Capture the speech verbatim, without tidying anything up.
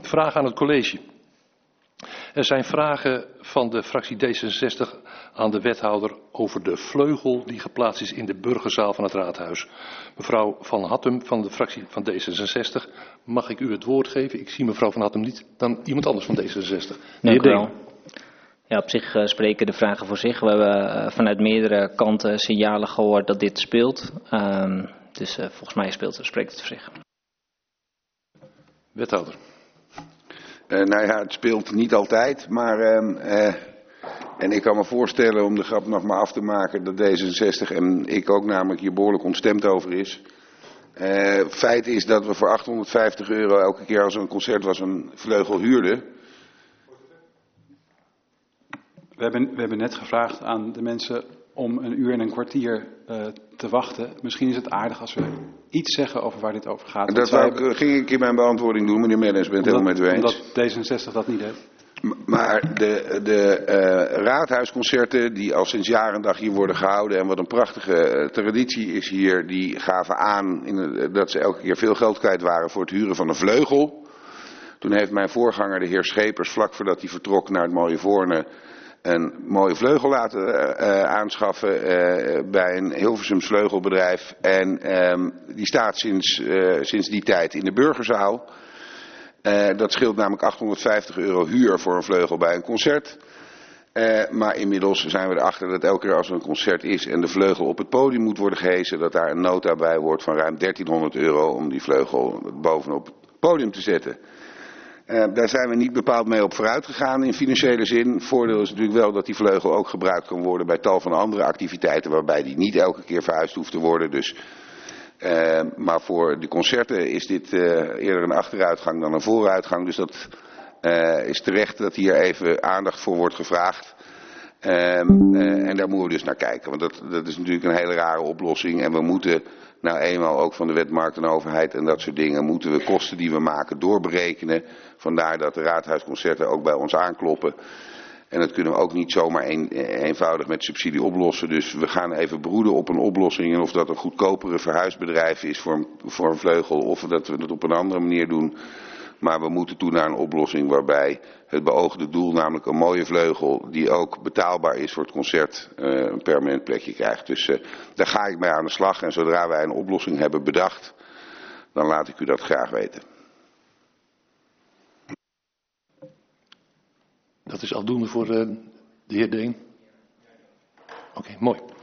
vraag aan het college. Er zijn vragen van de fractie D zesenzestig aan de wethouder over de vleugel die geplaatst is in de burgerzaal van het raadhuis. Mevrouw Van Hattem van de fractie van D zesenzestig, mag ik u het woord geven? Ik zie mevrouw Van Hattem niet, dan iemand anders van D zesenzestig. Dank u wel. Ja, op zich uh, spreken de vragen voor zich. We hebben uh, vanuit meerdere kanten signalen gehoord dat dit speelt. Uh, dus uh, volgens mij speelt, spreekt het voor zich. Wethouder. Uh, nou ja, het speelt niet altijd, maar uh, uh, en ik kan me voorstellen om de grap nog maar af te maken dat D zesenzestig en ik ook namelijk hier behoorlijk ontstemd over is. Uh, feit is dat we voor achthonderdvijftig euro elke keer als er een concert was een vleugel huurden. We hebben, we hebben net gevraagd aan de mensen om een uur en een kwartier uh, te wachten. Misschien is het aardig als we iets zeggen over waar dit over gaat. Dat wou, hebben, ging ik in mijn beantwoording doen, meneer Mellens, bent het helemaal met u eens. Omdat D zesenzestig dat niet heeft. Maar de, de uh, raadhuisconcerten die al sinds jaar en dag hier worden gehouden en wat een prachtige uh, traditie is hier, die gaven aan in, uh, dat ze elke keer veel geld kwijt waren voor het huren van een vleugel. Toen heeft mijn voorganger, de heer Schepers, vlak voordat hij vertrok naar het mooie Voorne, een mooie vleugel laten uh, aanschaffen uh, bij een Hilversums vleugelbedrijf. En um, die staat sinds, uh, sinds die tijd in de burgerzaal. Uh, dat scheelt namelijk achthonderdvijftig euro huur voor een vleugel bij een concert. Uh, maar inmiddels zijn we erachter dat elke keer als er een concert is en de vleugel op het podium moet worden gehezen, dat daar een nota bij wordt van ruim dertienhonderd euro om die vleugel bovenop het podium te zetten. Uh, daar zijn we niet bepaald mee op vooruit gegaan in financiële zin. Voordeel is natuurlijk wel dat die vleugel ook gebruikt kan worden bij tal van andere activiteiten waarbij die niet elke keer verhuisd hoeft te worden. Dus, uh, maar voor de concerten is dit uh, eerder een achteruitgang dan een vooruitgang. Dus dat uh, is terecht dat hier even aandacht voor wordt gevraagd. Uh, uh, en daar moeten we dus naar kijken. Want dat, dat is natuurlijk een hele rare oplossing. En we moeten nou eenmaal ook van de wet markt en overheid en dat soort dingen moeten we kosten die we maken doorberekenen. Vandaar dat de raadhuisconcerten ook bij ons aankloppen. En dat kunnen we ook niet zomaar een, eenvoudig met subsidie oplossen. Dus we gaan even broeden op een oplossing. En of dat een goedkopere verhuisbedrijf is voor een, voor een vleugel of dat we dat op een andere manier doen. Maar we moeten toe naar een oplossing waarbij het beoogde doel, namelijk een mooie vleugel die ook betaalbaar is voor het concert, uh, een permanent plekje krijgt. Dus uh, daar ga ik mee aan de slag en zodra wij een oplossing hebben bedacht, dan laat ik u dat graag weten. Dat is afdoende voor uh, de heer Deen. Oké, okay, mooi.